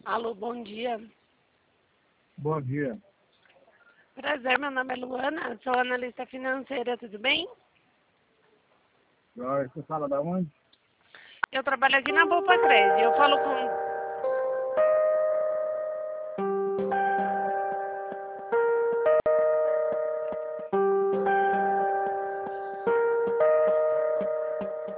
Alô, bom dia. Bom dia. Prazer, meu nome é Luana, sou analista financeira, tudo bem? Você fala da onde? Eu trabalho aqui na Poupa 13. Eu falo com